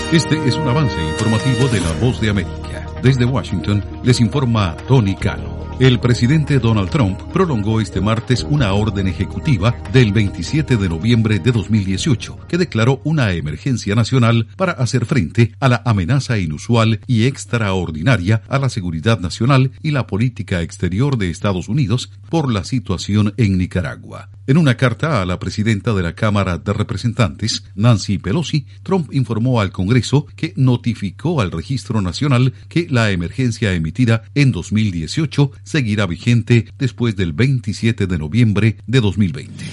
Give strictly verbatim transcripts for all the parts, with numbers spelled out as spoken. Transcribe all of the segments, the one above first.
Este es un avance informativo de La Voz de América. Desde Washington les informa Tony Cano. El presidente Donald Trump prolongó este martes una orden ejecutiva del veintisiete de noviembre de dos mil dieciocho que declaró una emergencia nacional para hacer frente a la amenaza inusual y extraordinaria a la seguridad nacional y la política exterior de Estados Unidos por la situación en Nicaragua. En una carta a la presidenta de la Cámara de Representantes, Nancy Pelosi, Trump informó al Congreso que notificó al Registro Nacional que la emergencia emitida en dos mil dieciocho seguirá vigente después del veintisiete de noviembre de dos mil veinte.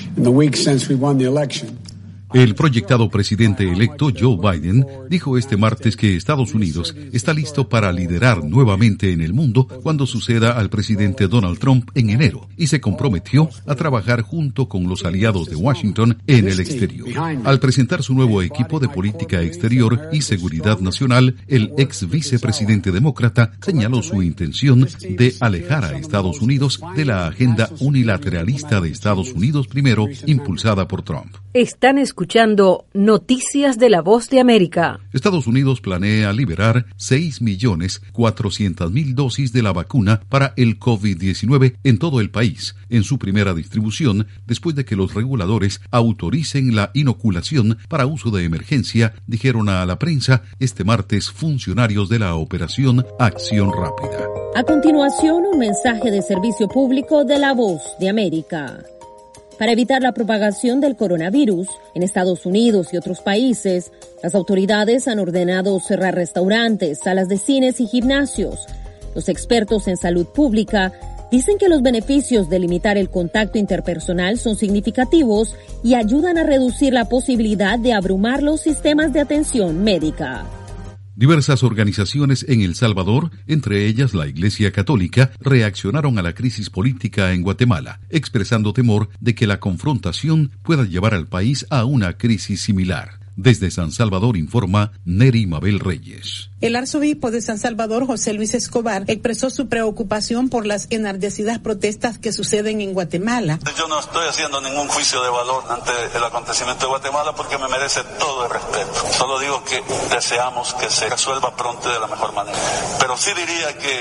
El proyectado presidente electo Joe Biden dijo este martes que Estados Unidos está listo para liderar nuevamente en el mundo cuando suceda al presidente Donald Trump en enero y se comprometió a trabajar junto con los aliados de Washington en el exterior. Al presentar su nuevo equipo de política exterior y seguridad nacional, el ex vicepresidente demócrata señaló su intención de alejar a Estados Unidos de la agenda unilateralista de Estados Unidos primero, impulsada por Trump. Están escuchando Noticias de La Voz de América. Estados Unidos planea liberar seis millones cuatrocientas mil dosis de la vacuna para el COVID diecinueve en todo el país, en su primera distribución, después de que los reguladores autoricen la inoculación para uso de emergencia, dijeron a la prensa este martes funcionarios de la Operación Acción Rápida. A continuación, un mensaje de servicio público de La Voz de América. Para evitar la propagación del coronavirus en Estados Unidos y otros países, las autoridades han ordenado cerrar restaurantes, salas de cines y gimnasios. Los expertos en salud pública dicen que los beneficios de limitar el contacto interpersonal son significativos y ayudan a reducir la posibilidad de abrumar los sistemas de atención médica. Diversas organizaciones en El Salvador, entre ellas la Iglesia Católica, reaccionaron a la crisis política en Guatemala, expresando temor de que la confrontación pueda llevar al país a una crisis similar. Desde San Salvador informa Neri Mabel Reyes. El arzobispo de San Salvador, José Luis Escobar, expresó su preocupación por las enardecidas protestas que suceden en Guatemala. Yo no estoy haciendo ningún juicio de valor ante el acontecimiento de Guatemala porque me merece todo el respeto. Solo digo que deseamos que se resuelva pronto y de la mejor manera. Pero sí diría que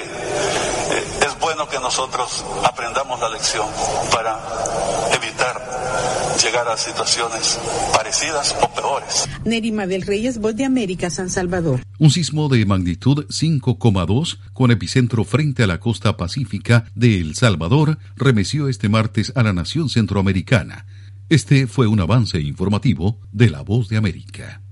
eh, es bueno que nosotros aprendamos la lección para evitar llegar a situaciones parecidas o peores. Neri Mabel Reyes, Voz de América, San Salvador. Un sismo de magnitud cinco coma dos con epicentro frente a la costa pacífica de El Salvador remeció este martes a la nación centroamericana. Este fue un avance informativo de La Voz de América.